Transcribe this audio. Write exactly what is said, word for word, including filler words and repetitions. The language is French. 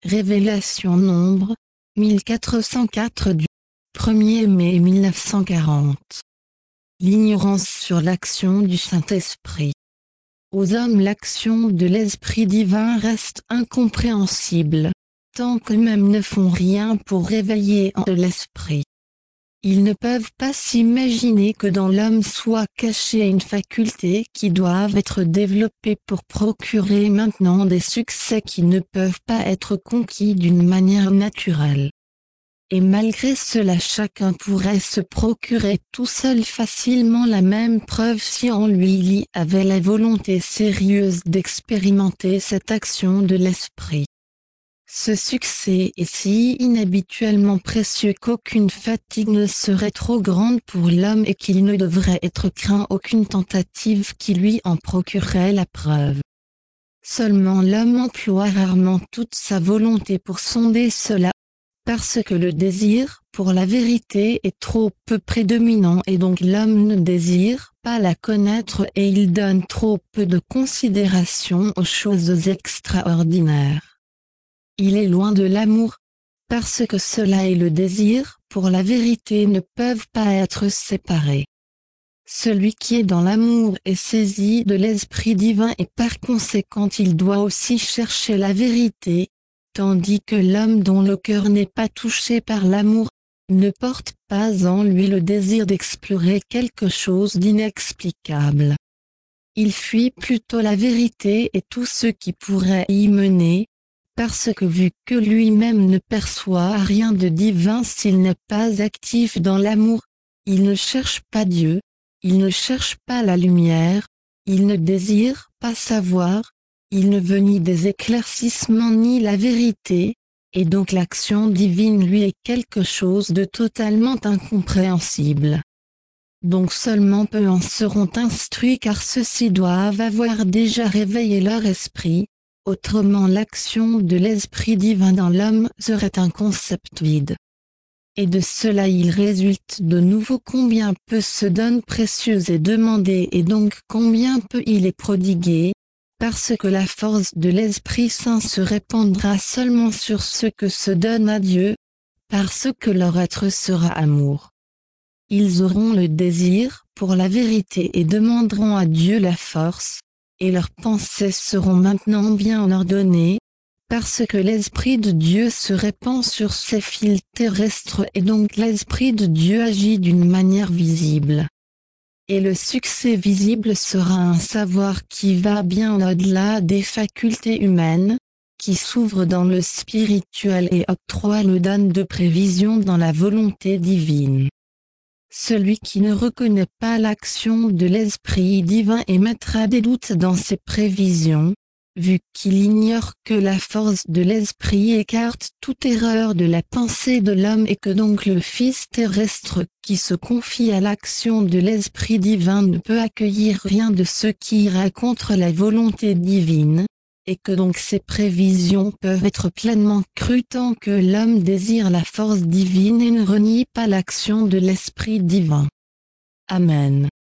Révélation Nombre, mille quatre cent quatre du premier mai mille neuf cent quarante. L'ignorance sur l'action du Saint-Esprit. Aux hommes l'action de l'Esprit divin reste incompréhensible, tant qu'eux-mêmes ne font rien pour réveiller en eux l'Esprit. Ils ne peuvent pas s'imaginer que dans l'homme soit cachée une faculté qui doive être développée pour procurer maintenant des succès qui ne peuvent pas être conquis d'une manière naturelle. Et malgré cela chacun pourrait se procurer tout seul facilement la même preuve si en lui il y avait la volonté sérieuse d'expérimenter cette action de l'Esprit. Ce succès est si inhabituellement précieux qu'aucune fatigue ne serait trop grande pour l'homme et qu'il ne devrait être craint aucune tentative qui lui en procurerait la preuve. Seulement l'homme emploie rarement toute sa volonté pour sonder cela, parce que le désir pour la vérité est trop peu prédominant et donc l'homme ne désire pas la connaître et il donne trop peu de considération aux choses extraordinaires. Il est loin de l'amour, parce que cela et le désir pour la vérité ne peuvent pas être séparés. Celui qui est dans l'amour est saisi de l'Esprit divin et par conséquent il doit aussi chercher la vérité, tandis que l'homme dont le cœur n'est pas touché par l'amour, ne porte pas en lui le désir d'explorer quelque chose d'inexplicable. Il fuit plutôt la vérité et tout ce qui pourrait y mener, parce que vu que lui-même ne perçoit rien de divin s'il n'est pas actif dans l'amour, il ne cherche pas Dieu, il ne cherche pas la lumière, il ne désire pas savoir, il ne veut ni des éclaircissements ni la vérité, et donc l'action divine lui est quelque chose de totalement incompréhensible. Donc seulement peu en seront instruits car ceux-ci doivent avoir déjà réveillé leur esprit. Autrement l'action de l'Esprit divin dans l'homme serait un concept vide. Et de cela il résulte de nouveau combien peu se donne précieux et demandé et donc combien peu il est prodigué, parce que la force de l'Esprit Saint se répandra seulement sur ceux que se donne à Dieu, parce que leur être sera amour. Ils auront le désir pour la vérité et demanderont à Dieu la force, et leurs pensées seront maintenant bien ordonnées, parce que l'Esprit de Dieu se répand sur ces fils terrestres et donc l'Esprit de Dieu agit d'une manière visible. Et le succès visible sera un savoir qui va bien au-delà des facultés humaines, qui s'ouvre dans le spirituel et octroie le don de prévision dans la volonté divine. Celui qui ne reconnaît pas l'action de l'Esprit divin émettra des doutes dans ses prévisions, vu qu'il ignore que la force de l'Esprit écarte toute erreur de la pensée de l'homme et que donc le Fils terrestre qui se confie à l'action de l'Esprit divin ne peut accueillir rien de ce qui ira contre la volonté divine, et que donc ces prévisions peuvent être pleinement crues tant que l'homme désire la force divine et ne renie pas l'action de l'Esprit divin. Amen.